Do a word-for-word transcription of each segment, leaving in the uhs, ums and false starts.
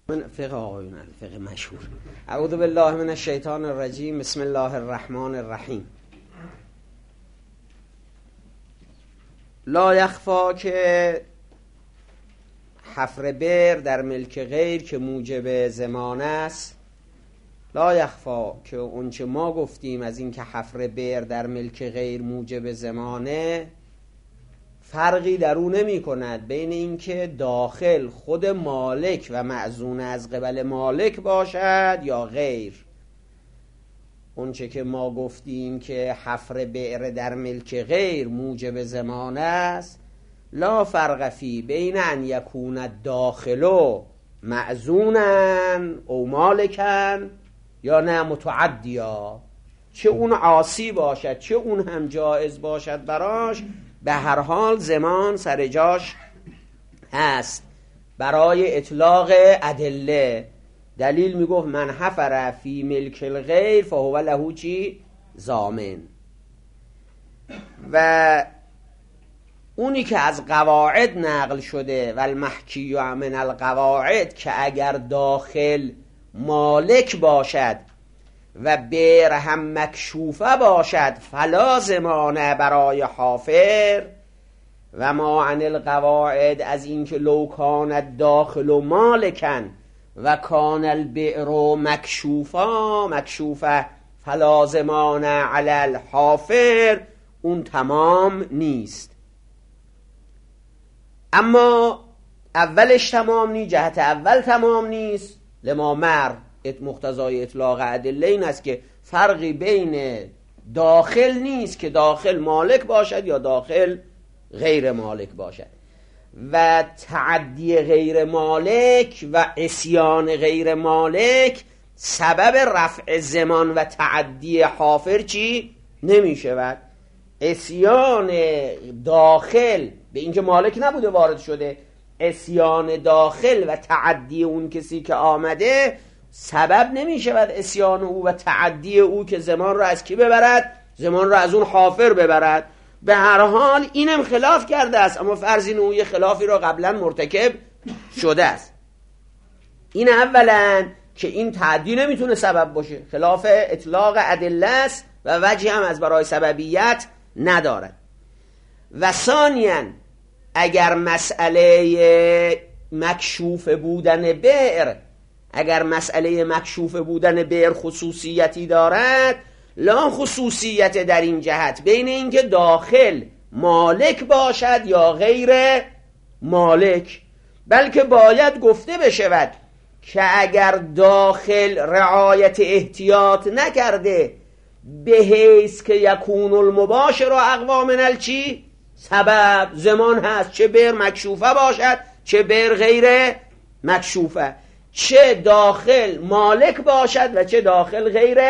من فقه آقایون فقه مشهور. اعوذ بالله من الشیطان الرجیم. بسم الله الرحمن الرحیم. لا یخفا که حفر بئر در ملک غیر که موجب ضمان است، لا یخفا که اونچه ما گفتیم از این که حفر بئر در ملک غیر موجب ضمانه فرقی در او نمی کند بین این که داخل خود مالک و معزون از قبل مالک باشد یا غیر. اونچه که ما گفتیم که حفر بئر در ملک غیر موجب ضمانه است، لا فرق فی بین ان یکون الداخل معزونا او مالکا یا نه متعدیا، چه اون عاصی باشد چه اون هم جایز باشد براش، به هر حال ضمان سر جاش هست برای اطلاق ادله. دلیل میگفت من حفر فی ملک الغیر فهو له چی؟ ضامن. و اونی که از قواعد نقل شده و المحکی من القواعد که اگر داخل مالک باشد و بئر هم مکشوفه باشد فلا ضمانه برای حافر، و ما عن القواعد از اینکه لو کان الداخل مالکا و کان البئر مکشوفا مکشوفه فلا ضمانه علی الحافر، اون تمام نیست. اما اولش تمام نیست، جهت اول تمام نیست. لما مر مقتضای اطلاق ادله این است که فرقی بین داخل نیست که داخل مالک باشد یا داخل غیر مالک باشد، و تعدی غیر مالک و عصیان غیر مالک سبب رفع ضمان و تعدی حافر چی؟ نمی شود. عصیان داخل به اینکه مالک نبوده وارد شده، عصیان داخل و تعدی اون کسی که آمده سبب نمی شود عصیان او و تعدی او که ضمان را از کی ببرد؟ ضمان را از اون حافر ببرد. به هر حال اینم خلاف کرده است، اما فرض این او یه خلافی را قبلا مرتکب شده است. این اولا که این تعدی نمیتونه سبب باشه، خلاف اطلاق ادله است و وجهی هم از برای سببیت ندارد. و ثانیاً اگر مسئله مکشوف بودن بئر اگر مسئله مکشوف بودن بئر خصوصیتی دارد، لا خصوصیت در این جهت بین اینکه داخل مالک باشد یا غیر مالک، بلکه باید گفته بشود که اگر داخل رعایت احتیاط نکرده به حیث که یکون المباشر اقوا من الچی سبب، ضمان هست، چه بئر مکشوفه باشد چه بئر غیر مکشوفه، چه داخل مالک باشد و چه داخل غیر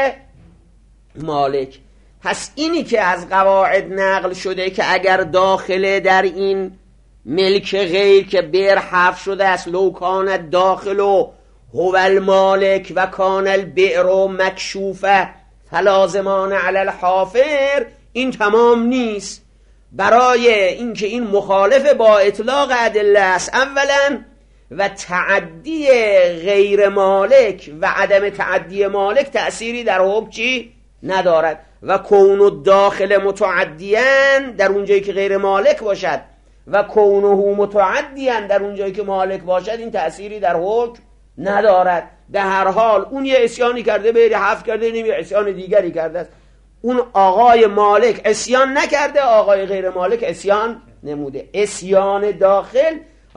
مالک. پس اینی که از قواعد نقل شده که اگر داخل در این ملک غیر که بئر حفر شده است، لو کان الداخل هو المالک و کان البئر مکشوفه فلا ضمان علی الحافر، این تمام نیست. برای اینکه این مخالف با اطلاق ادله است اولا، و تعدی غیر مالک و عدم تعدی مالک تأثیری در حکم چی ندارد، و کون الداخل متعدیاً در اونجایی که غیر مالک باشد و کونه متعدیاً در اونجایی که مالک باشد این تأثیری در حکم ندارد. به هر حال اون یه عصیانی کرده بری حفظ کرده، نمی عصیان دیگری کرده است. اون آقای مالک عصیان نکرده، آقای غیر مالک عصیان نموده. عصیان داخل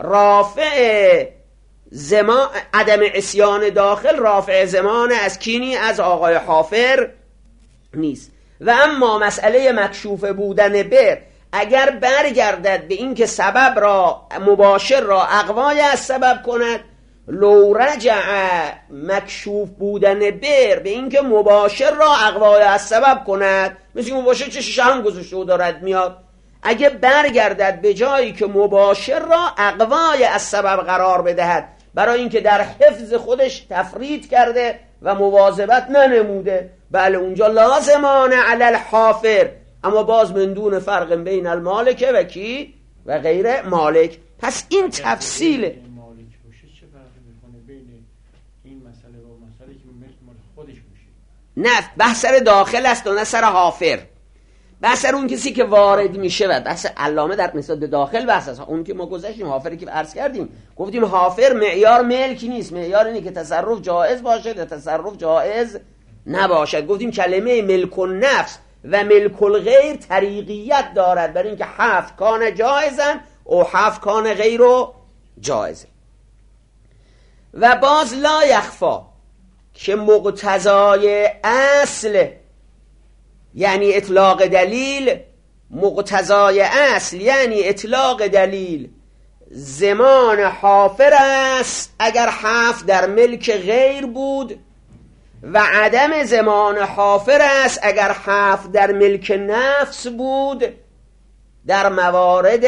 رافع زمان، عدم عصیان داخل رافع زمان از کینی از آقای حافر نیست. و اما مسئله مکشوف بودن بئر اگر برگردد به این که سبب را مباشر را اقوای از سبب کند، لو رجع مکشوف بودن بئر به این که مباشر را اقوای از سبب کند، مثل مباشر چه شیشه هم گذاشته و دارد میاد، اگه برگردد به جایی که مباشر را اقوای از سبب قرار بدهد برای اینکه در حفظ خودش تفرید کرده و مواظبت ننموده، بله اونجا لازمانه علی الحافر، اما باز من دون فرق بین المالک و کی و غیر مالک. پس این تفصیله. نه بحث سر داخل است و نه سر حافر. بحث سر اون کسی که وارد میشه و بحث علامه در نسبت به داخل بحث است. اون که ما گذاشتیم حافری که عرض کردیم گفتیم حافر معیار ملک نیست، معیار اینه که تصرف جائز باشد یا تصرف جائز نباشد. گفتیم کلمه ملک النفس و ملک الغیر طریقیت دارد برای اینکه هفت کان جائزن و هفت کان غیر و جائزه. و باز لا یخفا که مقتضای اصل یعنی اطلاق دلیل، مقتضای اصل یعنی اطلاق دلیل زمان حافر است اگر هفت در ملک غیر بود و عدم زمان حافر است اگر هفت در ملک نفس بود، در موارد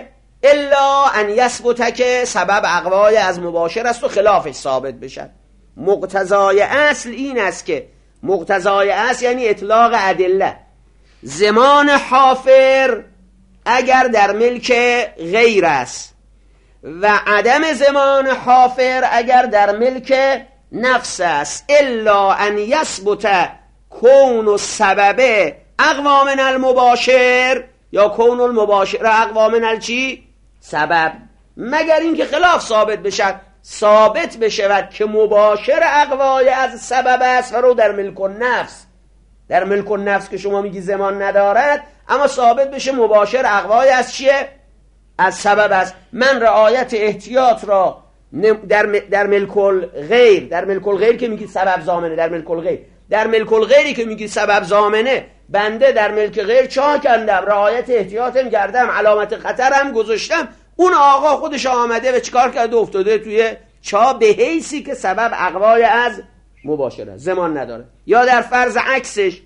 الا ان یثبت که سبب اقوای از مباشر است و خلافش ثابت بشد. مقتضای اصل این است که مقتضای اصل یعنی اطلاق ادله زمان حافر اگر در ملک غیر است و عدم زمان حافر اگر در ملک نفس است، الا ان یثبت کون السبب اقوا من المباشر یا کون المباشر اقوا من الچی سبب، مگر اینکه خلاف ثابت بشد، ثابت بشود که مباشر اقوای از سبب است و رو در ملک النفس، در ملک النفس که شما میگی زمان ندارد اما ثابت بشه مباشر اقوای از چیه؟ از سبب است. من رعایت احتیاط را در در ملک الغیر، در ملک الغیر که میگی سبب ضامنه، در ملک الغیر در ملک الغیری که میگی سبب ضامنه، بنده در ملک غیر چاه کندم، رعایت احتیاطم کردم، علامت خطرم گذاشتم، اون آقا خودش آمده و چیکار کرده؟ افتاده توی چاه به حیثی که سبب اقوای از مباشره، زمان نداره. یا در فرض عکسش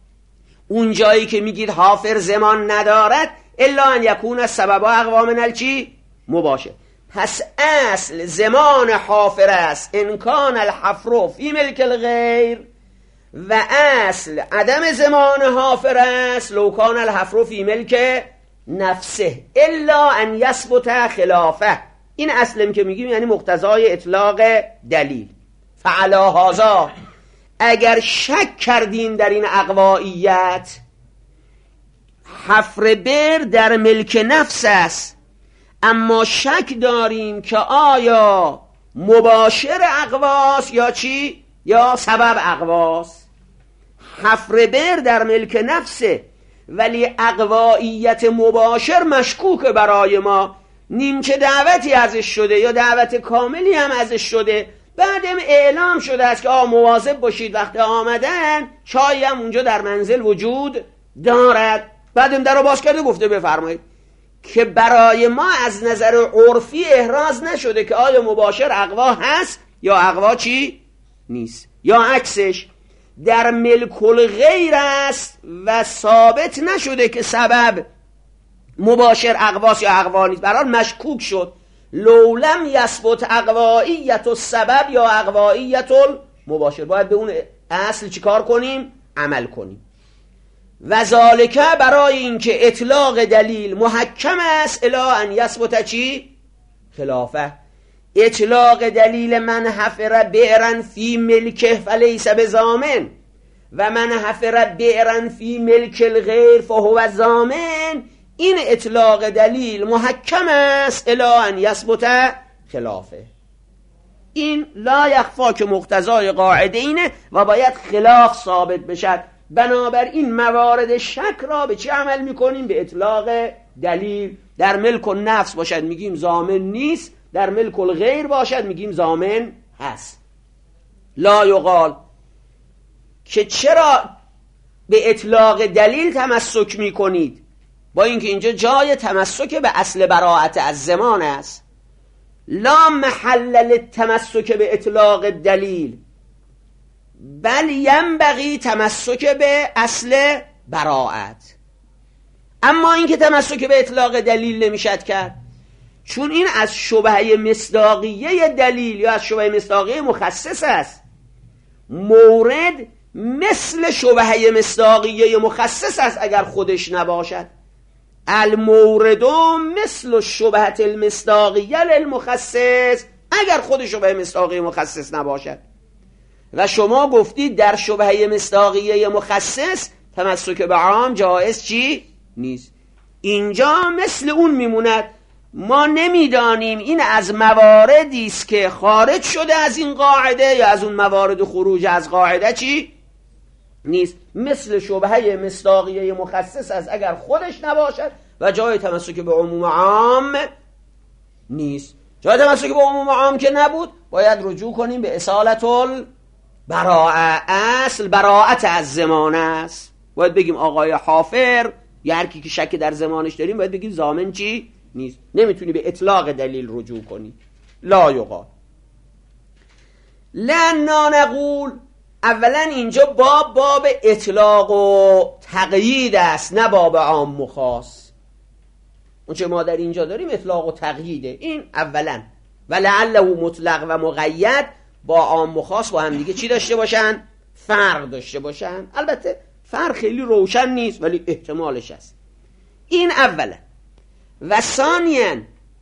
اون جایی که میگید حافر زمان ندارد الا ان یکون السبب اقوا من الچی مباشر، پس اصل زمان حافر است ان کان الحفر فی ملک الغیر و اصل عدم زمان حافر است لو کان الحفر فی ملک نفسه الا ان یثبت خلافه. این اصلم که میگیم یعنی مقتضای اطلاق دلیل. فعلا هذا اگر شک کردین در این اقوائیت، حفر بر در ملک نفس است اما شک داریم که آیا مباشر اقواس یا چی یا سبب اقواس. حفر بر در ملک نفسه ولی اقوائیت مباشر مشکوک برای ما، نیمچه دعوتی ازش شده یا دعوت کاملی هم ازش شده، بعدم اعلام شده است که آ مواظب باشید وقت آمدن چایی هم اونجا در منزل وجود دارد، بعدم در رو باز کرده گفته بفرمایید، که برای ما از نظر عرفی احراز نشده که آیا مباشر اقوا هست یا اقوا چی نیست. یا عکسش در ملک الغیر است و ثابت نشده که سبب مباشر اقواست یا اقوا نیست، برای مشکوک شد. لولم یثبت اقوائیت السبب یا اقوائیت المباشر، باید به اون اصل چیکار کنیم؟ عمل کنیم. و ذالکه برای اینکه اطلاق دلیل محکم است الا ان یثبت چی؟ خلافه. اطلاق دلیل من حفر بئرن فی ملکه فلیس بضامن و من حفر بئرن فی ملک الغیر فهو ضامن، این اطلاق دلیل محکم است الا ان یثبت خلافه. این لا یخفا که مقتضای قاعده اینه و باید خلاف ثابت بشد. بنابراین موارد شک را به چی عمل میکنیم؟ به اطلاق دلیل. در ملک النفس باشد میگیم ضامن نیست، در ملک الغیر باشد میگیم ضامن هست. لا یقال که چرا به اطلاق دلیل تمسک میکنید با اینکه اینجا جای تمسک به اصل براءت از زمان است. لا محل للتمسک به اطلاق دلیل بل ینبغی تمسک به اصل براءت. اما اینکه تمسک به اطلاق دلیل نمیشد کرد چون این از شبهه مصداقیه دلیل یا از شبهه مصداقیه مخصص است. مورد مثل شبهه مصداقیه مخصص است اگر خودش نباشد. المورد مثل شبهه المصداقیه للمخصص اگر خود شبهه مصداقیه مخصص نباشد. و شما گفتید در شبهه مصداقیه مخصص تمسک به عام جایز چی؟ نیست. اینجا مثل اون میموند، ما نمیدانیم این از مواردی است که خارج شده از این قاعده یا از اون موارد خروج از قاعده چی؟ نیست. مثل شبهه مصداقیه مخصص از اگر خودش نباشد و جای تمسک به عموم عام نیست. جای تمسک به عموم عام که نبود باید رجوع کنیم به اصالت البراءه. اصل براءت از زمانه است. باید بگیم آقای حافر یا هر کی که شک در زمانش داریم باید بگیم ضامن چی؟ نیست. نمیتونی به اطلاق دلیل رجوع کنی. لا یقال. لنا نقول، اولا اینجا باب باب اطلاق و تقیید است، نه باب عام و خاص. اون چه ما در اینجا داریم اطلاق و تقییده. این اولا. و لعله مطلق و مقید با عام و خاص با هم دیگه چی داشته باشن؟ فرق داشته باشن. البته فرق خیلی روشن نیست ولی احتمالش هست. این اولا. و ثانیاً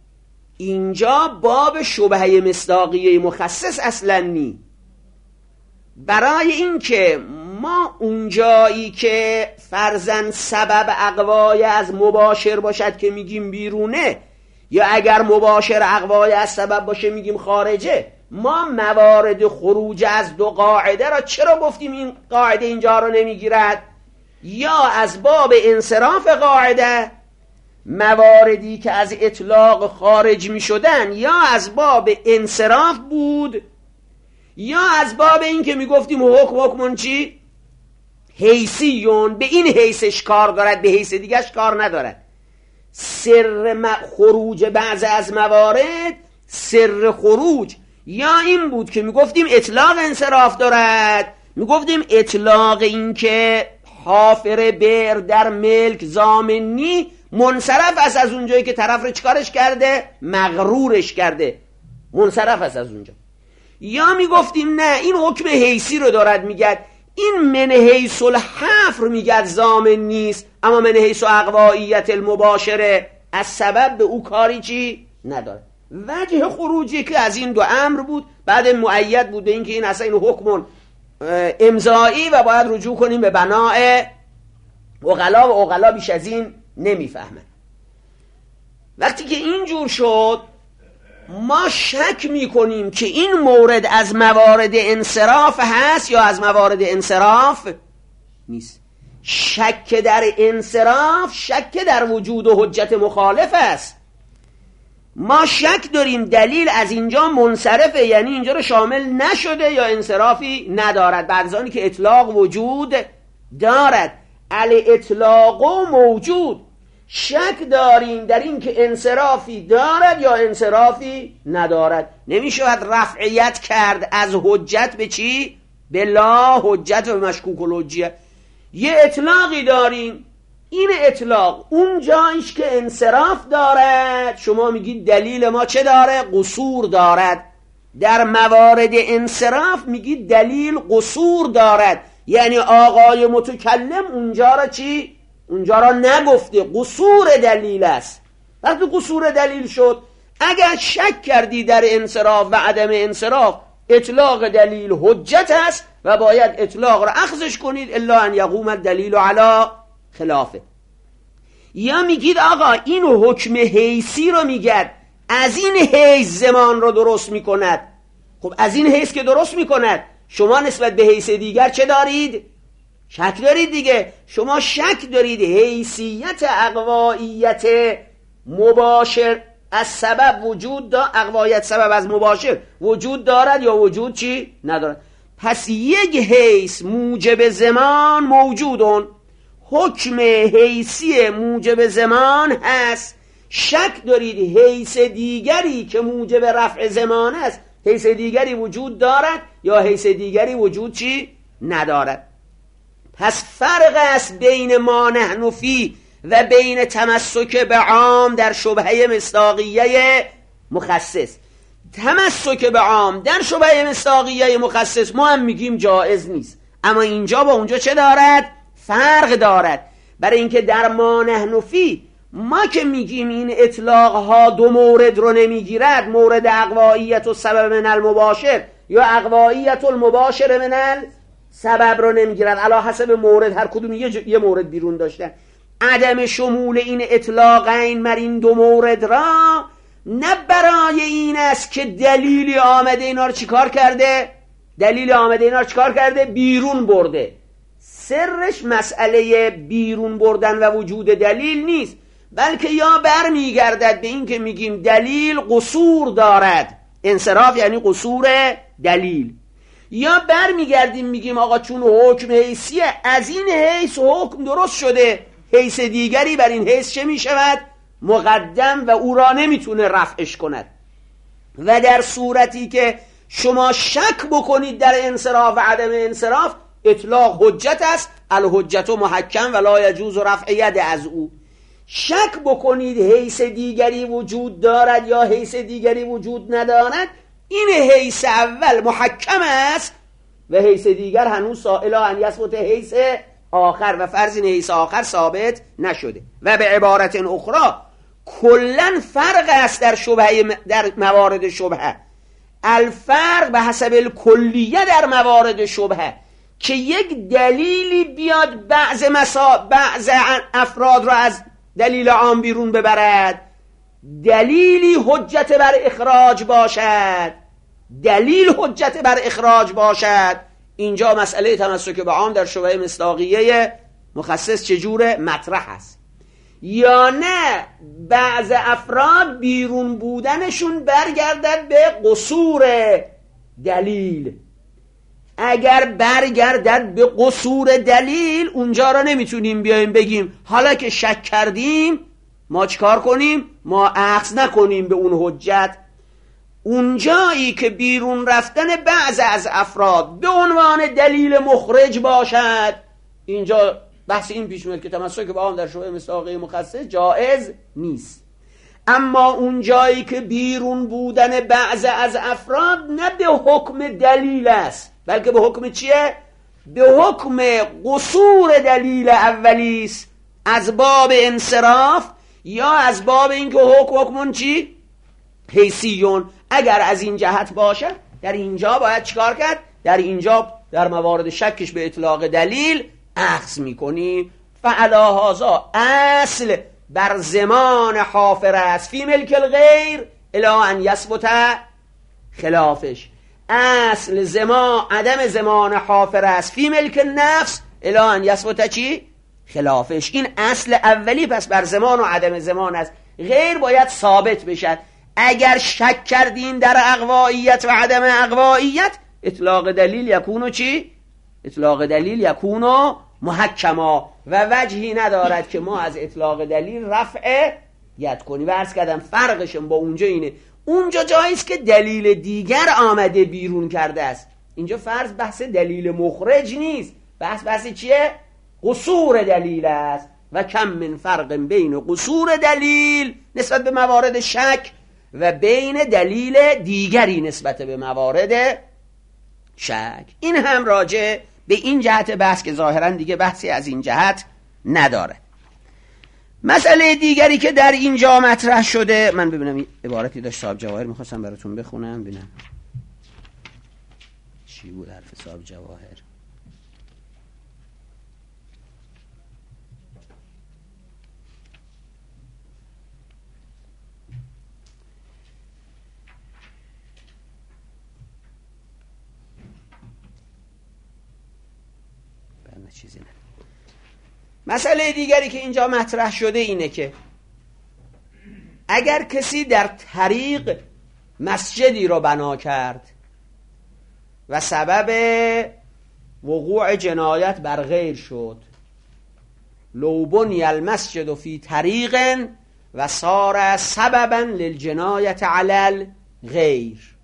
اینجا باب شبهه مصداقیه مخصص اصلا نی. برای اینکه ما اونجایی که فرضاً سبب اقوای از مباشر باشد که میگیم بیرونه، یا اگر مباشر اقوای از سبب باشه میگیم خارجه، ما موارد خروج از دو قاعده را چرا گفتیم این قاعده اینجا رو نمیگیرد؟ یا از باب انصراف قاعده مواردی که از اطلاق خارج می شدن یا از باب انصراف بود، یا از باب این که می گفتیم حکم حکمون چی؟ حیثیون، به این حیثش کار دارد به حیث دیگرش کار ندارد. سر خروج بعض از موارد سر خروج یا این بود که می گفتیم اطلاق انصراف دارد، می گفتیم اطلاق این که حافر بر در ملک ضامنی منصرف است از اونجایی که طرف رو چکارش کرده؟ مغرورش کرده. منصرف است از اونجا. یا میگفتیم نه این حکم حیثی رو دارد میگد، این من حیث الحفر میگد ضامن نیست، اما من حیث اقواییت المباشره از سبب به او کاری چی؟ نداره. وجه خروجی که از این دو امر بود بعد مؤید بود به این که این اصلا این حکم امضایی و باید رجوع کنیم به بناء عقلا، و عقلا بیش از این نمیفهمن. وقتی که اینجور شد ما شک میکنیم که این مورد از موارد انصراف هست یا از موارد انصراف نیست. شک در انصراف شک در وجود و حجت مخالف است. ما شک داریم دلیل از اینجا منصرفه، یعنی اینجا رو شامل نشده یا انصرافی ندارد، بعد از آنی که اطلاق وجود دارد. علی اطلاق موجود. شک داریم در این که انصرافی دارد یا انصرافی ندارد. نمیشود رفعیت کرد از حجت به چی؟ به لا حجت و مشکوک الحجیه. یه اطلاقی داریم، این اطلاق اون جایش که انصراف دارد شما میگید دلیل ما چه داره؟ قصور دارد. در موارد انصراف میگید دلیل قصور دارد، یعنی آقای متکلم اونجا را چی؟ اونجا را نگفته، قصور دلیل است. وقتی قصور دلیل شد اگر شک کردی در انصراف و عدم انصراف، اطلاق دلیل حجت است و باید اطلاق را اخذش کنید الا ان یقوم الدلیل علی خلافه. یا میگید آقا این حکم حیثی رو میگد از این حیث زمان رو درست میکند. خب از این حیث که درست میکند شما نسبت به حیث دیگر چه دارید؟ شک دارید دیگه. شما شک دارید حیثیت اقواییت مباشر از سبب وجود دارد، اقوایت سبب از مباشر وجود دارد یا وجود چی؟ ندارد. پس یک حیث موجب زمان موجودون، حکم حیثی موجب زمان هست. شک دارید حیث دیگری که موجب رفع زمان است، حیث دیگری وجود دارد یا حیث دیگری وجود چی؟ ندارد. پس فرق است بین ما نحن فی و بین تمسک به عام در شبهه مصداقیه مخصص. تمسک به عام در شبهه مصداقیه مخصص ما هم میگیم جائز نیست، اما اینجا با اونجا چه دارد؟ فرق دارد. برای اینکه در ما نحن فی ما که میگیم این اطلاق ها دو مورد رو نمیگیرد، مورد اقواییت و سبب من المباشر یا اقواییت المباشر من السبب رو نمیگیرن، علی حسب مورد، هر کدوم یه, ج... یه مورد بیرون داشتن. عدم شمول این اطلاقین مر این دو مورد را نه برای این است که دلیلی آمده اینا رو چیکار کرده، دلیل آمده اینا رو چیکار کرده، بیرون برده. سرش مسئله بیرون بردن و وجود دلیل نیست، بلکه یا برمیگردد به این که میگیم دلیل قصور دارد، انصراف یعنی قصور دلیل، یا برمیگردیم میگیم آقا چون حکم حیثیه، از این حیث حکم درست شده، حیث دیگری بر این حیث چه میشود؟ مقدم، و او را نمیتونه رفعش کند. و در صورتی که شما شک بکنید در انصراف و عدم انصراف، اطلاق حجت است، الحجت محکم و لا یجوز رفع ید از او. شک بکنید حیث دیگری وجود دارد یا حیث دیگری وجود ندارد، این حیث اول محکم است و حیث دیگر هنوز سائل ان یثبت حیث آخر، و فرض این حیث آخر ثابت نشده. و به عبارت اخرى کلن فرق است در شبهه، در موارد شبهه، الفرق به حسب الکلیه در موارد شبهه، که یک دلیلی بیاد بعض مسا بعض افراد را از دلیل عام بیرون ببرد، دلیلی حجت بر اخراج باشد، دلیل حجت بر اخراج باشد. اینجا مسئله تمسک به عام در شبهه مصداقیه مخصص چجوره مطرح است، یا نه بعض افراد بیرون بودنشون برگردد به قصور دلیل. اگر برگردد به قصور دلیل، اونجا را نمیتونیم بیایم بگیم حالا که شک کردیم ما چکار کنیم؟ ما اخذ نکنیم به اون حجت. اونجایی که بیرون رفتن بعض از افراد به عنوان دلیل مخرج باشد، اینجا بحث این پیش میاد که تمسک به عام در شبهه مصداقیه مخصص جائز نیست. اما اونجایی که بیرون بودن بعض از افراد نه به حکم دلیل است، بلکه به حکم چیه؟ به حکم قصور دلیل اولی است، از باب انصراف یا از باب اینکه حکم حکمون چی؟ حیثیون. اگر از این جهت باشه، در اینجا باید چیکار کرد؟ در اینجا در موارد شکش به اطلاق دلیل اخذ میکنیم. فعلا هذا اصل بر زمان حافر است فی ملک الغیر الی ان یثبت خلافش. اصل زمان عدم زمان حافر است فی ملک النفس الی ان یثبت چی؟ خلافش. این اصل اولی پس بر زمان و عدم زمان است، غیر باید ثابت بشد. اگر شک کردین در اقواییت و عدم اقواییت، اطلاق دلیل یکونو چی؟ اطلاق دلیل یکونو محکما، و وجهی ندارد که ما از اطلاق دلیل رفع ید کنیم. و عرض کردم فرقشم با اونجا اینه، اونجا جاییست که دلیل دیگر آمده بیرون کرده است، اینجا فرض بحث دلیل مخرج نیست، بحث بحث چیه؟ قصور دلیل است. و کم من فرق بین قصور دلیل نسبت به موارد شک و بین دلیل دیگری نسبت به موارد شک. این هم راجع به این جهت بحث که ظاهرا دیگه بحثی از این جهت نداره. مسئله دیگری که در اینجا مطرح شده، من ببینم این عبارتی داشت صاحب جواهر، میخواستم براتون بخونم ببینم چی بود حرف صاحب جواهر. چیزی نه. مسئله دیگری که اینجا مطرح شده اینه که اگر کسی در طریق مسجدی رو بنا کرد و سبب وقوع جنایت بر غیر شد، لو بنی المسجد فی طریق و صار سببا للجنایت علی الغیر،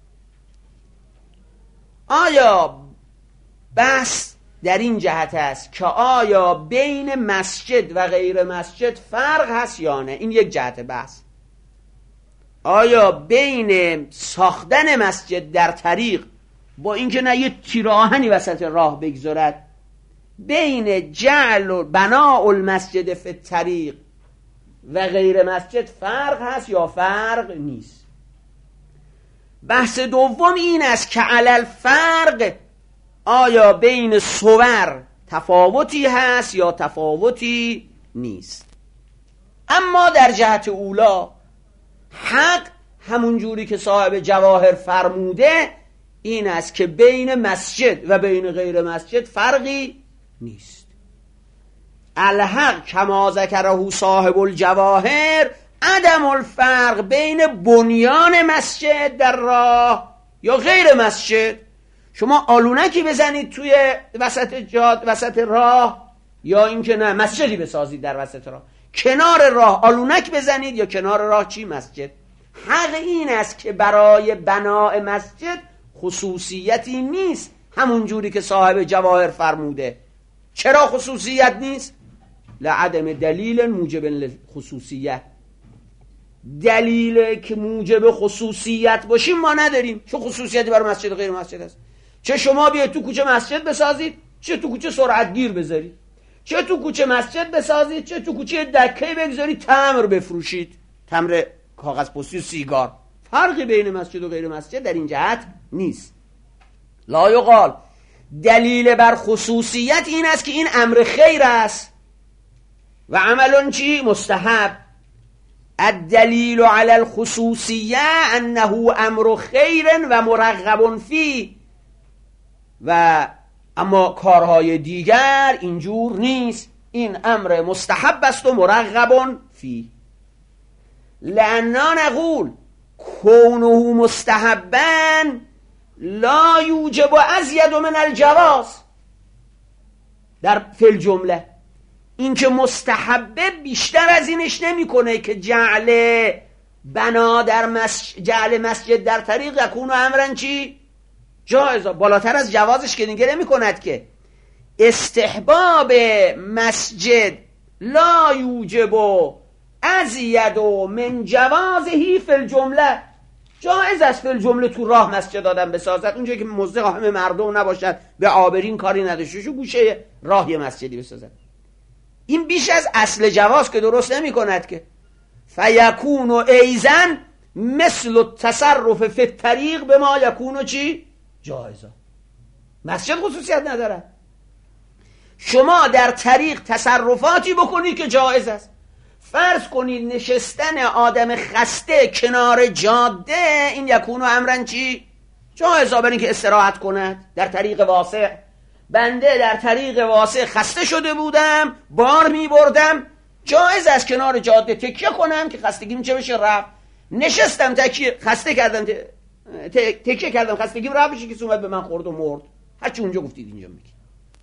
آیا بحث در این جهت است که آیا بین مسجد و غیر مسجد فرق هست یا نه؟ این یک جهت بحث. آیا بین ساختن مسجد در طریق با اینکه نه یه تیراهنی وسط راه بگذارد، بین جعل و بناء المسجد فی الطریق و غیر مسجد فرق هست یا فرق نیست؟ بحث دوم این است که علل فرق، آیا بین صور تفاوتی هست یا تفاوتی نیست. اما در جهت اولا حق همون جوری که صاحب جواهر فرموده این است که بین مسجد و بین غیر مسجد فرقی نیست. الحق کما ذکره صاحب الجواهر عدم الفرق بین بنیان مسجد در راه یا غیر مسجد. شما آلونکی بزنید توی وسط جاد وسط راه، یا اینکه نه مسجدی بسازید در وسط راه، کنار راه آلونک بزنید یا کنار راه چی مسجد. حق این است که برای بناء مسجد خصوصیتی نیست همون جوری که صاحب جواهر فرموده. چرا خصوصیت نیست؟ لعدم دلیل موجب للخصوصیت. دلیل که موجب خصوصیت باشیم ما نداریم، چون خصوصیتی برای مسجد و غیر مسجد است. چه شما بیاید تو کوچه مسجد بسازید، چه تو کوچه سرعت گیر بذارید، چه تو کوچه مسجد بسازید، چه تو کوچه دکه بگذارید تمر بفروشید، تمر کاغذ پستی و سیگار. فرقی بین مسجد و غیر مسجد در این جهت نیست. لا یقال دلیل بر خصوصیت این است که این امر خیر است و عملون چی؟ مستحب. الدلیل علی الخصوصیه انه امر خیر و مرغب فی، و اما کارهای دیگر اینجور نیست، این امر مستحب است و مرغب فی. لأننا نقول کونه مستحبا لا یوجب ازید من الجواز. در فی الجمله این که مستحبه بیشتر از اینش نمیکنه که جعل بنا در مسجد، جعل مسجد در طریق یکون امرن چی؟ جایزا. بالاتر از جوازش که دیگه نمی کند که استحباب مسجد لا یوجب ازید من جوازهی فی الجمله. جایز است فی الجمله تو راه مسجد آدم بسازد، اونجایی که مزدحم مردم نباشد، به عابرین کاری نداشته شو گوشه راه یه مسجدی بسازد. این بیش از اصل جواز که درست نمی کند که فیکون ایزن مثل التصرف فی الطریق به ما یکون چی؟ جایزا. مسجد خصوصیت نداره. شما در طریق تصرفاتی بکنید که جایز است. فرض کنید نشستن آدم خسته کنار جاده، این یکون امرن چی؟ جایزا، برای اینکه استراحت کند در طریق واسع. بنده در طریق واسع خسته شده بودم، بار می بردم، جایز است کنار جاده تکیه کنم که خستگیم چه بشه رفت. نشستم تکیه خسته کردم، تکیه کردم خستگیم رفت بشه، که اومد به من خورد و مرد. هرچی اونجا گفتید اینجا میگی.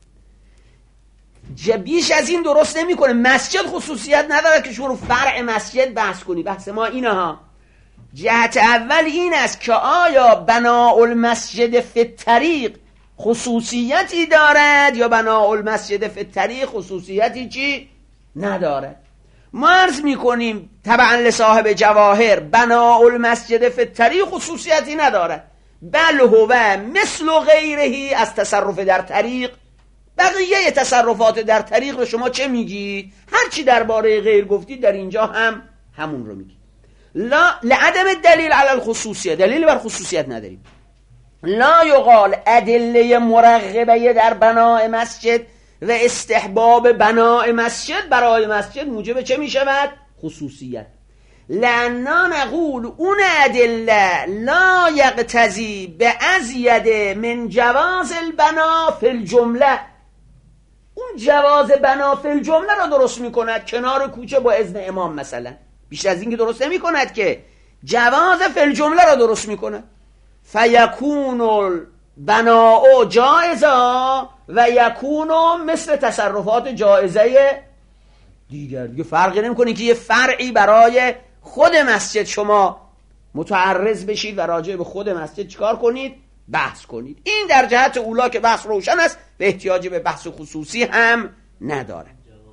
بیش از این درست نمیکنه. مسجد خصوصیت نداره که شما رو فرع مسجد بحث کنی. بحث ما اینه ها. جهت اول این است که آیا بناء المسجد فی الطریق خصوصیتی دارد یا بناء المسجد فی الطریق خصوصیتی چی نداره. ما عرض میکنیم طبعا لصاحب جواهر بناء المسجد فی الطریق خصوصیتی نداره، بل هو مثل غیرهی از تصرف در طریق. بقیه تصرفات در طریق رو شما چه میگید؟ هرچی درباره غیر گفتید در اینجا هم همون رو میگید. لا لعدم دلیل علی الخصوصیه، دلیل بر خصوصیت نداریم. لا یقال ادله مرغبه در بناء مسجد و استحباب بناء مسجد برای مسجد موجب چه میشود؟ خصوصیت. لأننا نقول اون ادله لا یقتضی به ازید من جواز البنا فی الجمله. اون جواز بنا فی الجمله را درست میکند کنار کوچه با اذن امام مثلا. بیشتر از این که درست نمی کند که جواز فی الجمله را درست میکند. فیکون البناء جائزا و یکون مثل تصرفات جائزه دیگر. دیگه فرقی نمی کنی که یه فرعی برای خود مسجد شما متعرض بشید و راجع به خود مسجد چیکار کنید؟ بحث کنید. این در جهت اولا که بحث روشن است و احتیاج به بحث خصوصی هم نداره.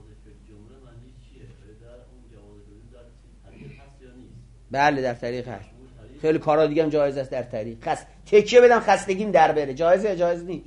بله در طریق هست. خیلی کارا دیگه هم جایز است در طریق. خست تکیه بدم خستگیم در بره، جایزه یا جایز نیست؟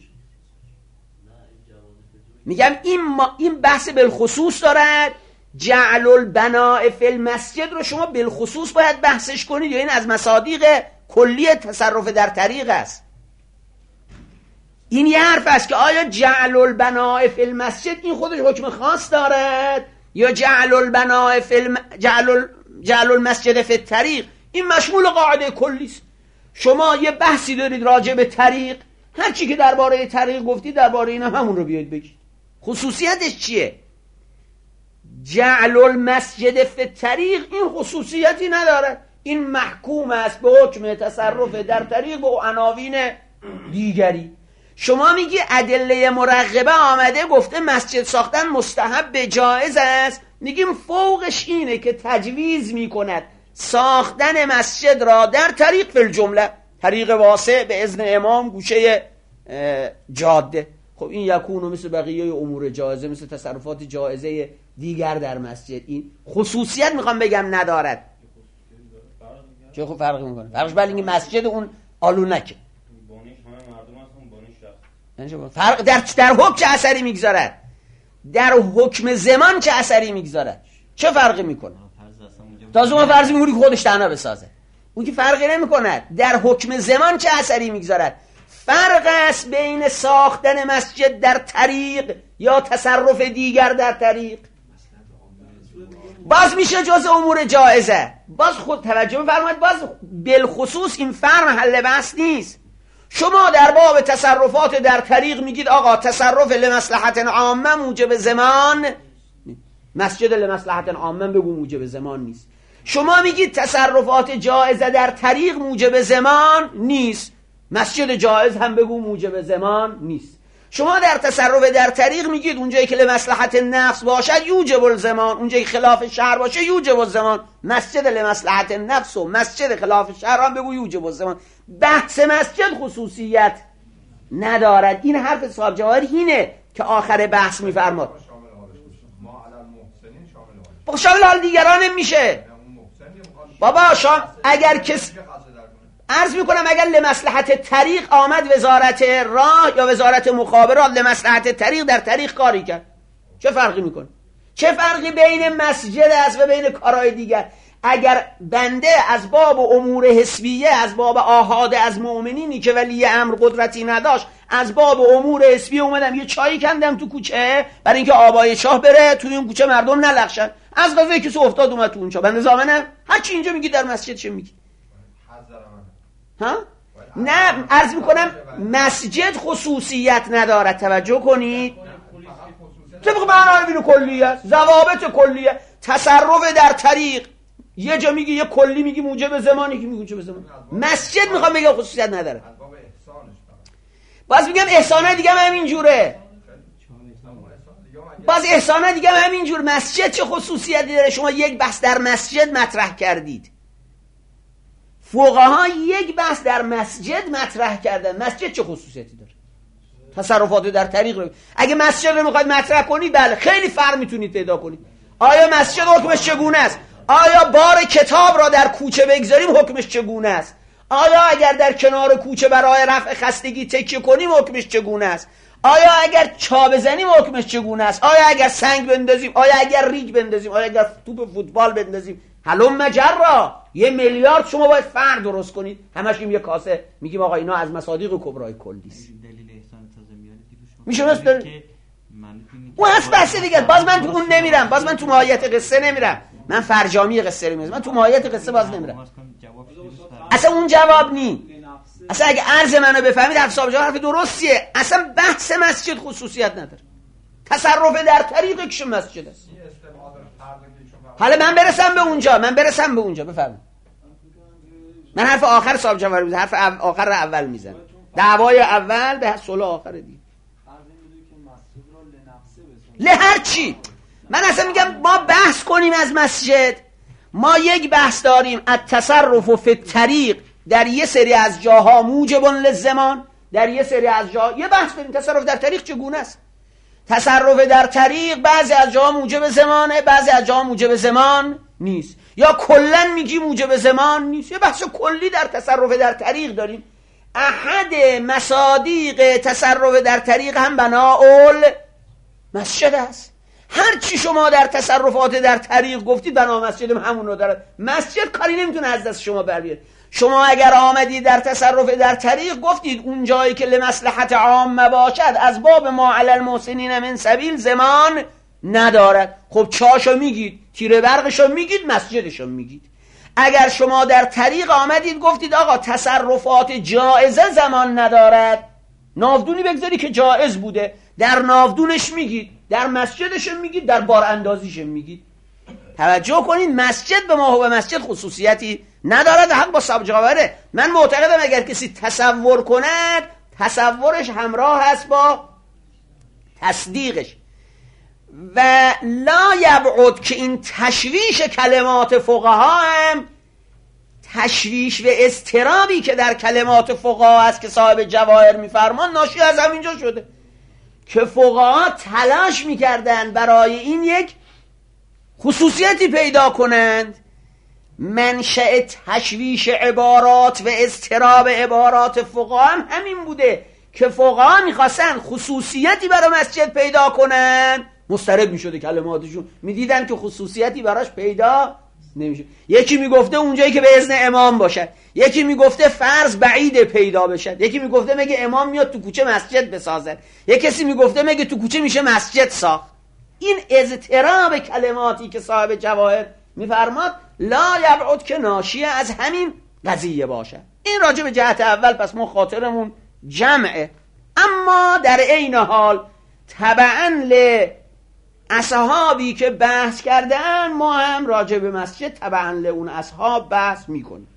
میگم این ما این بحث بالخصوص دارد. جعل البناء فی المسجد رو شما بالخصوص باید بحثش کنید، یا این از مصادیق کلی تصرف در طریق است. این یه حرف است که آیا جعل البناء فی المسجد این خودش حکم خاص دارد یا جعل البناء فی الم... جعل جعل المسجد فی الطریق این مشمول قاعده کلی است. شما یه بحثی دارید راجع به طریق، هر چی که درباره طریق گفتید درباره اینا همون رو بیاید بگید. خصوصیتش چیه؟ جعل المسجد فی الطریق این خصوصیتی نداره، این محکوم است به حکم تصرف در طریق و عناوین دیگری. شما میگی ادله مرغبه آمده گفته مسجد ساختن مستحب جایز است، میگیم فوقش اینه که تجویز میکند ساختن مسجد را در طریق فی الجمله، طریق واسع به اذن امام گوشه جاده. خب این یکونو مثل بقیه امور جایزه، مثل تصرفات جایزه دیگر در مسجد، این خصوصیت میخوام بگم ندارد. چه خب فرقی میکنه؟ فرقش بله اینکه مسجد اون آلونکه، فرق در در حکم چه اثری میگذارد، در حکم زمان چه اثری میگذارد، چه فرقی میکنه؟ تازه ما فرض می‌کنیم که خودش تنها بسازه، اون که فرقی نمیکنه. در حکم زمان چه اثری میگذارد؟ فرق است بین ساختن مسجد در طریق یا تصرف دیگر در طریق. باز میشه جز امور جایزه. باز خود توجه بفرمایید، باز بالخصوص این فرق محل بحث نیست. شما در باب تصرفات در طریق میگید آقا تصرف لمصلحت عامه موجب زمان، مسجد لمصلحت عامه بگو موجب زمان نیست. شما میگید تصرفات جایزه در طریق موجب زمان نیست، مسجد جایز هم بگو موجب زمان نیست. شما در تصرف در طریق میگید اونجایی که لمصلحت نفس باشد یوجب الزمان، اونجایی که خلاف شرع باشه یوجب الزمان. مسجد لمصلحت نفس و مسجد خلاف شرع هم بگو یوجب الزمان. بحث مسجد خصوصیت ندارد. این حرف صاحب جواهر اینه که آخر بحث میفرماد با شامل حال دیگران میشه. بابا شام اگر کس عرض میکنم اگر لمصلحت طریق آمد وزارت راه یا وزارت مخابرات لمصلحت طریق در طریق کاری کرد، چه فرقی میکنه؟ چه فرقی بین مسجد است و بین کارهای دیگر؟ اگر بنده از باب امور حسبیه، از باب آحاد از مؤمنینی که ولی امر قدرتی نداشت، از باب امور حسبیه اومدم یه چایی کندم تو کوچه برای اینکه آبای چاه بره توی اون کوچه مردم نلخشن، از قضیه کسی افتاد اومد تو اون چاه، بنده ضامنم؟ هر چی اینجا میگی در مسجد چه میگی؟ ها؟ نه عرض میکنم مسجد خصوصیت ندارد. توجه کنید، طبق معنای بینو کلیه، ضوابط کلیه. تصرف در طریق یه جا میگی، یه کلی میگی موجب زمانی که میگی موجب زمان. مسجد میخوام بگم خصوصیت نداره. باز میگم احسانه دیگه هم همین جوره، باز احسانه دیگه هم همین جور. مسجد چه خصوصیتی داره؟ شما یک بحث در مسجد مطرح کردید، فقها یک بحث در مسجد مطرح کردن، مسجد چه خصوصیتی داره؟ تصرفات در طریق رو اگه مسجد رو میخواید مطرح کنید بله خیلی فرق میتونید پیدا کنید. آیا مسجد حکمش چگونه است؟ آیا بار کتاب را در کوچه بگذاریم حکمش چگونه است؟ آیا اگر در کنار کوچه برای رفع خستگی تکیه کنیم حکمش چگونه است؟ آیا اگر چا بزنیم حکمش چگونه است؟ آیا اگر سنگ بندازیم؟ آیا اگر ریگ بندازیم؟ آیا اگر توپ فوتبال بندازیم؟ هلم مجرا یه میلیارد شما باید فرد درست کنید، همش این یه کاسه میگیم آقا اینا از مصادیق کبرای کلی است. دلیل احسان تازه میاره میشه مثلا اون هست بحث دیگه. باز من تو اون نمیرم، باز من تو ماهیت قصه نمیرم، من فرجامی قصه رو میرم، من تو ماهیت قصه باز نمیرم. اصلا اون جواب نی. اصلا اگه عرض منو بفهمید حرف صاحب حرف درستیه. اصلا بحث مسجد خصوصیت نداره، تصرف در طریق کش مسجد است. حالا من برسم به اونجا، من برسم به اونجا بفرمایید. من حرف آخر صاحب جوهر میزنم، حرف آخر رو اول میزنم. دعوای اول به صلح آخر دی. له هر چی. من اصلا میگم ما بحث کنیم از مسجد. ما یک بحث داریم التصرف فی الطریق، در یه سری از جاها موجب للزمان، در یه سری از جاها یه بحث داریم تصرف در طریق چگونه است. تصرف در طریق بعضی از جاها موجب زمانه، بعضی از جاها موجب زمان نیست، یا کلا میگی موجب زمان نیست. یه بحث کلی در تصرف در طریق داریم. احد مصادیق تصرف در طریق هم بناء مسجد است. هر چی شما در تصرفات در طریق گفتید بنا مسجد همون رو داره. مسجد کاری نمیتونه از دست شما بر بیاره. شما اگر آمدید در تصرف در طریق گفتید اون جایی که لمصلحت عامه باشد از باب ما علی المحسنین من سبیل زمان ندارد. خب چاشو میگید، تیر برقشو میگید، مسجدشو میگید. اگر شما در طریق آمدید گفتید آقا تصرفات جائزه زمان ندارد، ناودونی بگذاری که جائز بوده، در ناودونش میگید، در مسجدش میگید، در بار اندازیش میگید. توجه کنید مسجد به ما و به مسجد خصوصیتی ندارد. حق با صاحب جاوره. من معتقدم اگر کسی تصور کند تصورش همراه است با تصدیقش. و لا یبعد که این تشویش کلمات فقها هم تشویش و اضطرابی که در کلمات فقها است که صاحب جواهر میفرمان ناشی از همینجا شده که فقها تلاش میکردن برای این یک خصوصیتی پیدا کنند. منشأ تشویش عبارات و اضطراب عبارات فقها هم همین بوده که فقها میخواستن خصوصیتی برای مسجد پیدا کنند، مضطرب میشده کلماتشون، میدیدن که خصوصیتی براش پیدا نمیشه. یکی میگفته اونجایی که به اذن امام باشد، یکی میگفته فرض بعید پیدا بشد، یکی میگفته مگه امام میاد تو کوچه مسجد بسازن، یک کسی میگفته مگه تو کوچه میشه مسجد ساخت. این اضطراب کلماتی که صاحب جواهر میفرماد لا یبعد که ناشی از همین قضیه باشد. این راجع به جهت اول پس ما خاطرمون جمعه. اما در عین حال تبعاً ل اصحابی که بحث کردن ما هم راجع به مسجد تبعاً ل اون اصحاب بحث میکنیم.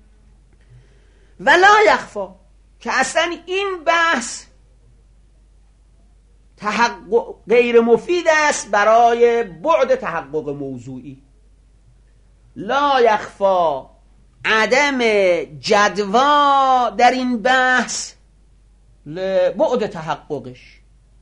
ولا یخفا که اصلا این بحث تحقق غیر مفید است برای بعد تحقق موضوعی. لا یخفا عدم جدوا در این بحث لبعد تحققش،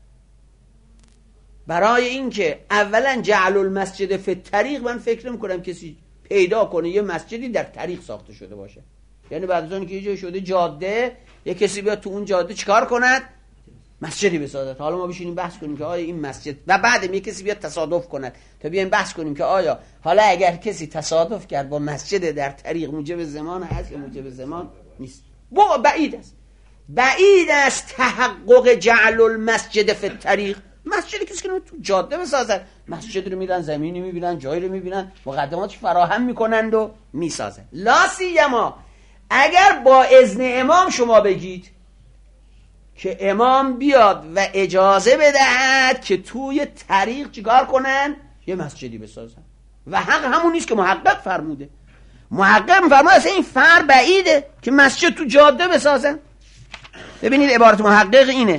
برای اینکه اولا جعل المسجد فی الطریق، من فکر نمی‌کنم کسی پیدا کنه یه مسجدی در طریق ساخته شده باشه. یعنی بعد از اون که یه جای شده جاده، یه کسی بیاد تو اون جاده چیکار کند؟ مسجدی بسازد. حالا ما بشینیم بحث کنیم که آیا این مسجد، و بعدم یه کسی بیاد تصادف کند تا بیایم بحث کنیم که آیا حالا اگر کسی تصادف کرد با مسجد در طریق موجب زمان هست یا موجب زمان نیست. با بعید است، بعید است تحقق جعل المسجد فی الطریق. مسجدی کسی که تو جاده بسازن، مسجد رو میرن زمینی میبینن، جایی رو میبینن، مقدماتش فراهم میکنند و میسازن. لا سیما اگر با اذن امام شما بگید که امام بیاد و اجازه بدهد که توی طریق چیکار کنن؟ یه مسجدی بسازن. و حق همون نیست که محقق فرموده. محقق فرموده اصلا این فر بعیده که مسجد تو جاده بسازن. ببینید عبارت محقق اینه،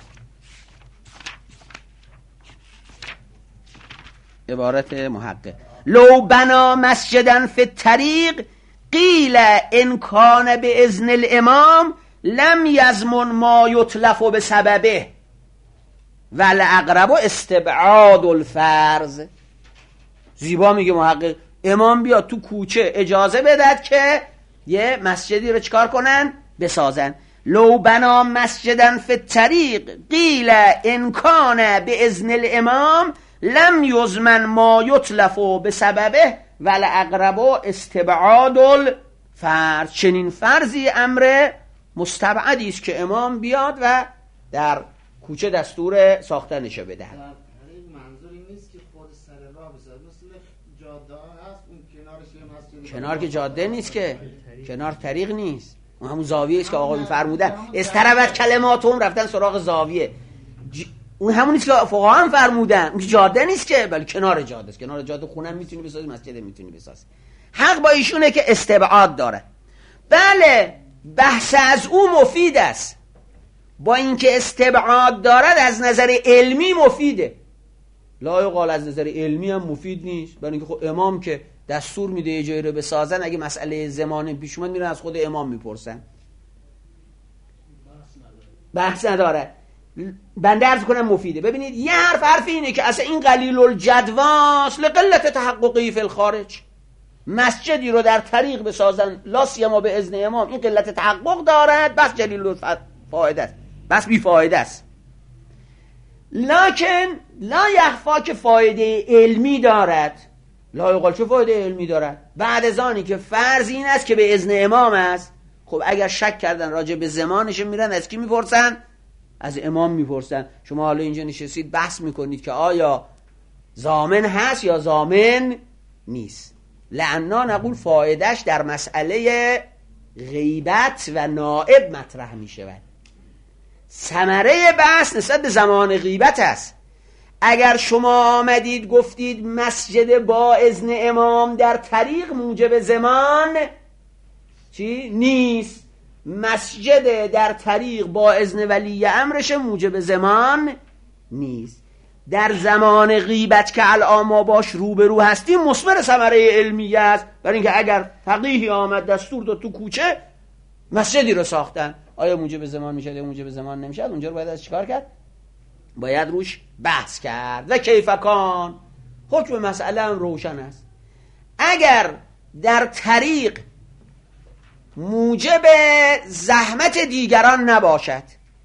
عبارت محقق لو بنا مسجدن فی الطریق قیل ان کان به اذن الامام لم یضمن ما یتلف بسببه والاقرب استبعاد الفرض. زیبا میگه محقق امام بیاد تو کوچه اجازه بدهد که یه مسجدی رو چکار کنن؟ بسازن. لو بنا مسجدن فی الطریق قیل ان کان به اذن الامام لم یضمن ما یتلف بسببه والاقرب استبعاد الفرض. چنین فرضی امر مستبعدی است که امام بیاد و در کوچه دستور ساختنشو بده. منظور این نیست که خود سر راه بسازه، مثل جاده هست اون کنارش یه مسجد، کنار که جاده نیست که، کنار طریق نیست، اون همون زاویه است که آقا میفرمودن استربت کلماتهم رفتن سراغ زاویه. ج... اون همون نیست که فقها هم فرمودن، اون جاده نیست که، بلکه کنار جاده است. کنار جاده خونه میتونی بسازی، مسجد میتونی بسازی. حق با ایشونه که استبعاد داره. بله بحث از او مفید است، با اینکه استبعاد دارد از نظر علمی مفیده. لا یقال از نظر علمی هم مفید نیست، برای اینکه خب امام که دستور میده یه جایی رو بسازن، اگه مسئله زمانی پیش اومد میرن از خود امام میپرسن، بحث نداره. بنده عرض کنم مفیده. ببینید یه حرف حرف اینه که اصلا این قلیل الجدواس لقلت تحققی فی الخارج. مسجدی رو در طریق بسازن لا سیما به اذن امام، این قلت تحقق دارد، بس جلیل فایده است، بس بی فایده است. لکن لا یخفا که فایده علمی دارد. لا یقال چه فایده علمی دارد؟ بعد از آنی که فرض این است که به اذن امام است. خب اگر شک کردن راجع به زمانش میرن از کی میپرسن؟ از امام میپرسن. شما حالا اینجا نشستید بحث میکنید که آیا ضامن هست یا ضامن نیست. لعنا نقول فایدهش در مسئله غیبت و نائب مطرح میشود. ثمره بحث نسبت به زمان غیبت است. اگر شما آمدید گفتید مسجد با اذن امام در طریق موجب زمان چی؟ نیست. مسجد در طریق با اذن ولی امرش موجب زمان نیست. در زمان غیبت که الان ما باش روبرو هستیم مثمر ثمره علمیه است، برای اینکه اگر فقیهی آمد دستور داد تو کوچه مسجدی رو ساختن، آیا موجب زمان میشه یا موجب زمان نمیشه؟ اونجا رو باید از چیکار کرد؟ باید روش بحث کرد. و کیفکان حکم مسئله هم روشن است. اگر در طریق موجب زحمت دیگران نباشد،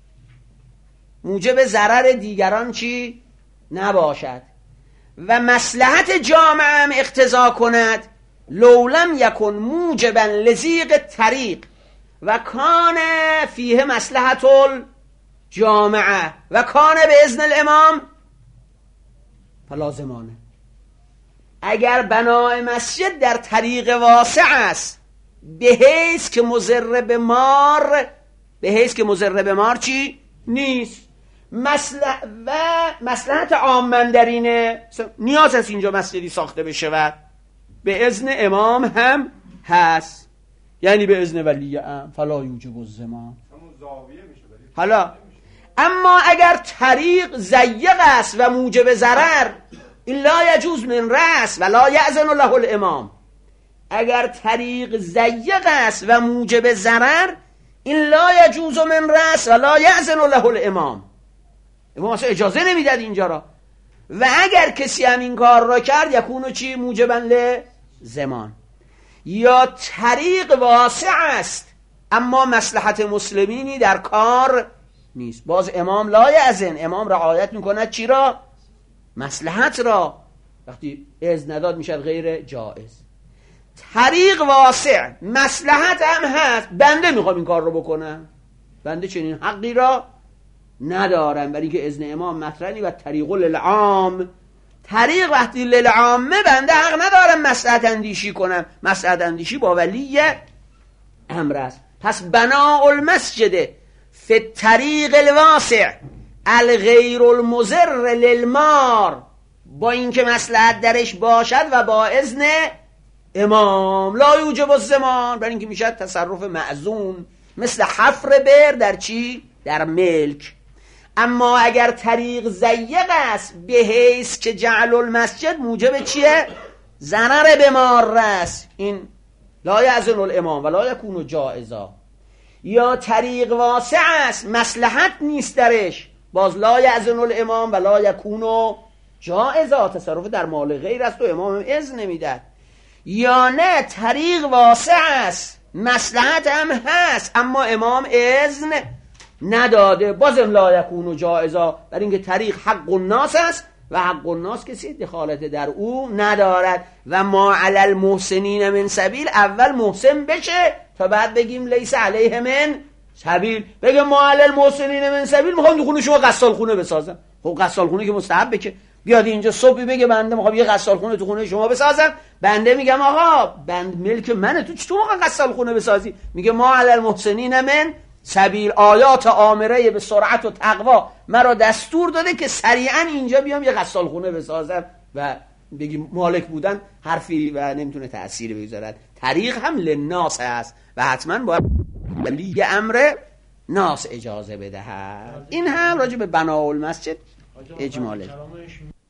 موجب ضرر دیگران چی؟ نباشد و مصلحت جامعه هم اقتضا کند، لولم یکن موجبا لضیق طریق و کان فیه مصلحت الجامعه و کان به اذن الامام فلازمانه. اگر بنای مسجد در طریق واسع است به حیث که مضر به مار، به حیث که مضر به مار چی؟ نیست. مصلح و مصلحت عام‌اندرینه، نیاز است اینجا مسجدی ساخته بشه و به اذن امام هم هست، یعنی به اذن ولی ام فلا یوجب الزمان. حالا اما اگر طریق ضیق است و موجب ضرر، این لا یجوز من رأس و لا یأذن له الامام. اگر طریق ضیق است و موجب ضرر، این لا یجوز من رأس و لا یأذن له الامام. امام اصلا اجازه نمیداد اینجا را. و اگر کسی هم این کار را کرد یکونو چی؟ موجبا لزمان. یا طریق واسع است اما مصلحت مسلمینی در کار نیست، باز امام لا یأذن، امام رعایت میکند چی را؟ مصلحت را. وقتی اذن نداد میشد غیر جائز. طریق واسع مصلحت هم هست، بنده میخوام این کار رو بکنم، بنده چنین حقی را ندارم، برای که اذن امام مطرحی و طریق للعام. طریق وقتی للعامه بنده حق ندارم مصلحت اندیشی کنم، مصلحت اندیشی با ولی امر است. پس بناء المسجد فی الطریق الواسع الغیر المضر للمار، با اینکه مصلحت درش باشد و با اذن امام، لا یوجب الزمان، برای اینکه میشد تصرف معزون، مثل حفر بئر در چی؟ در ملک. اما اگر طریق ضیق است به حیث که جعل المسجد موجب چیه؟ ضرر به مار است، این لا یأذن الامام ولا یکون جائزا. یا طریق واسع است مصلحت نیست درش، باز لا یأذن الامام ولا یکون جائزا، تصرف در مال غیر است و امام هم اذن نمیداد. یا نه طریق واسع است مصلحت هم هست اما امام اذن نداده، بازم لا یکون جائزا، برای اینکه طریق حق الناس است و حق الناس کسی دخالت در او ندارد. و ما علی المحسنین من سبیل، اول محسن بشه تا بعد بگیم لیس علیه من سبیل. بگم ما علی المحسنین من سبیل، میخوام تو خونه شما غسال خونه بسازم. خب غسال خونه که مستحبه، که بیاد اینجا صبحی بگه بنده میخوام یه غسال خونه تو خونه شما بسازم، بنده میگم آقا بند ملک منه، تو چطور موقع غسال خونه بسازی؟ میگه ما علی المحسنین من سبیل، آیات آمره به سرعت و تقوا مرا دستور داده که سریعا اینجا بیام یه غسال خونه بسازم. و بگی مالک بودن حرفی و نمیتونه تأثیر بگذارد. طریق هم للناس است و حتما باید ولی امر ناس اجازه بدهد. این هم راجع به بناء المسجد اجماله.